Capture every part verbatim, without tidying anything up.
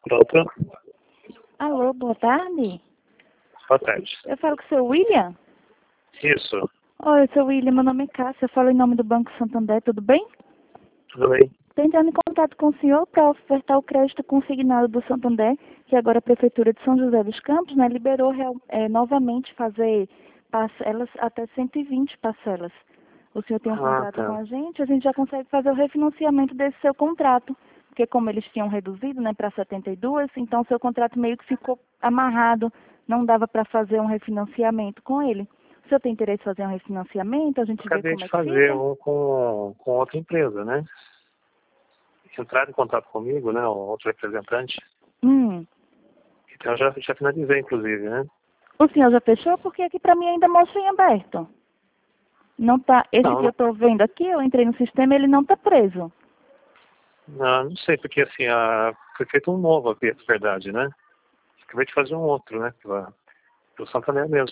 Pronto. Alô, boa tarde. Boa tarde. Eu falo com o seu William? Isso. Oi, seu William, meu nome é Cássia, eu falo em nome do Banco Santander, tudo bem? Tudo bem? Estou entrando em contato com o senhor para ofertar o crédito consignado do Santander, que agora a Prefeitura de São José dos Campos, né, liberou real- é, novamente fazer parcelas até cento e vinte parcelas. O senhor tem um Ah, contrato tá. com a gente, a gente já consegue fazer o refinanciamento desse seu contrato, porque como eles tinham reduzido, né, para setenta e duas, então o seu contrato meio que ficou amarrado, não dava para fazer um refinanciamento com ele. O senhor tem interesse em fazer um refinanciamento? A gente vê Acabei como de é que fazer fica? um com, com outra empresa, né? Entraram em contato comigo, né? Um outro representante. Hum. Então já, já finalizei, inclusive, né? O senhor já fechou? Porque aqui para mim ainda mostra em aberto. Não tá, esse Não, que eu não, estou vendo aqui, eu entrei no sistema, ele não está preso. não, não sei, porque assim, a, foi feito um novo aqui, na verdade, né? Acabei de fazer um outro, né? Pela, pelo Santander mesmo.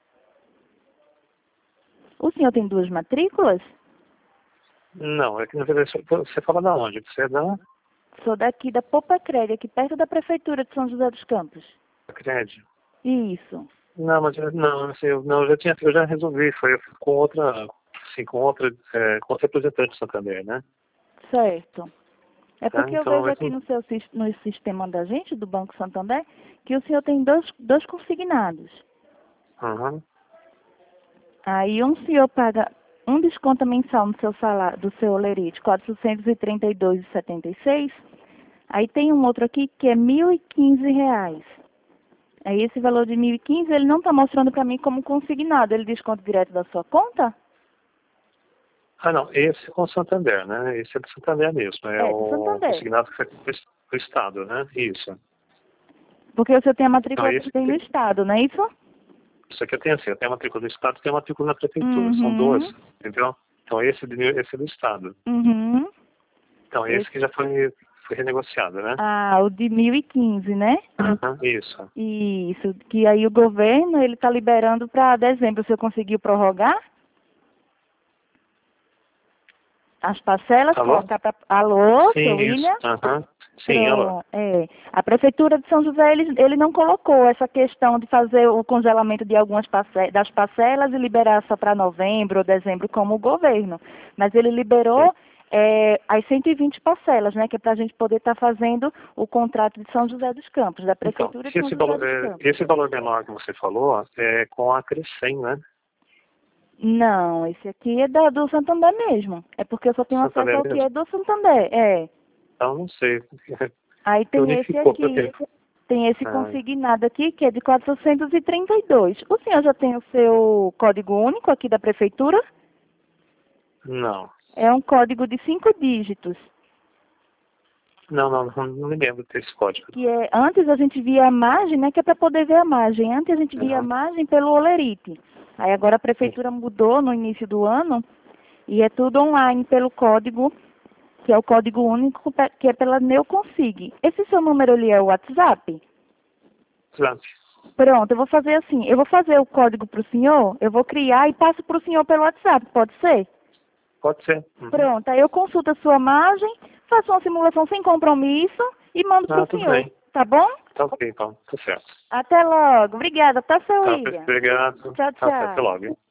O senhor tem duas matrículas? Não, é que na verdade você fala da onde? Você é da Sou daqui da Popa Crédito, aqui perto da Prefeitura de São José dos Campos. Crédito? Isso. Não, mas eu- não, assim, eu, não, eu já tinha, eu já resolvi, foi com outra, assim, com outra, é, com outro representante do Santander, né? Certo. É Tá? porque eu Então, vejo é aqui que, no seu sis- no sistema da gente, do Banco Santander, que o senhor tem dois, dois consignados. uhum. Aí um senhor paga um desconto mensal no seu salário, do seu olerite, quatrocentos e trinta e dois reais e setenta e seis centavos. Aí tem um outro aqui que é mil e quinze reais. Aí esse valor de mil e quinze ele não está mostrando para mim como consignado. Ele desconta direto da sua conta? Ah, não, esse é com o Santander, né? Esse é do Santander mesmo, é É, do o Santander. consignado que foi do Estado, né? Isso. Porque o senhor tem a Então, matrícula esse, também no Estado, não é isso? isso aqui eu tenho assim, eu tenho a matrícula do Estado e tenho a matrícula na Prefeitura, são duas, Uhum. entendeu? Então, esse, de mil- esse é do Estado. Uhum. Então, esse que Esse. já foi, foi renegociado, né? Ah, o de mil e quinze, né? Uhum. Isso. Isso. Que aí o governo, ele está liberando para dezembro. O senhor conseguiu prorrogar as parcelas? Alô? Colocar para... Alô, seu Sim, isso. William? Aham. Sim, alô. Pronto, é. A Prefeitura de São José, ele, ele não colocou essa questão de fazer o congelamento de algumas parce- das parcelas e liberar só para novembro ou dezembro, como o governo. Mas ele Sim. liberou é, as cento e vinte parcelas, né, que é para a gente poder estar fazendo o contrato de São José dos Campos, da Então, Prefeitura de São esse José valor, dos é, Campos. esse valor menor que você falou é com a Crescem, né? Não, esse aqui é da, do Santander mesmo. É porque eu só tenho acesso Santander ao que mesmo? é do Santander, é. Então, não sei. Aí Que tem esse unificou, aqui. porque... Tem esse Ah, consignado aqui, que é de quatrocentos e trinta e dois. O senhor já tem o seu código único aqui da prefeitura? não. É um código de cinco dígitos, Não, não, não, não me lembro desse código. que é, antes a gente via a margem, né, que é para poder ver a margem. Antes a gente via a Uhum. margem pelo olerite. Aí agora a prefeitura mudou no início do ano e é tudo online pelo código, que é o código único, pe- que é pela Neoconsig. Esse seu número ali é o WhatsApp? Exato. Pronto, eu vou fazer assim, eu vou fazer o código para o senhor, eu vou criar e passo para o senhor pelo WhatsApp, pode ser? Pode ser. Uhum. Pronto, aí eu consulto a sua margem, faço uma simulação sem compromisso e mando para Ah, o tudo senhor, bem. tá bom? Tá ok, então. Tá certo. Até logo, obrigada, tá, seu Tá, William? obrigado. Tchau, Tá certo. Até tchau. logo, hein?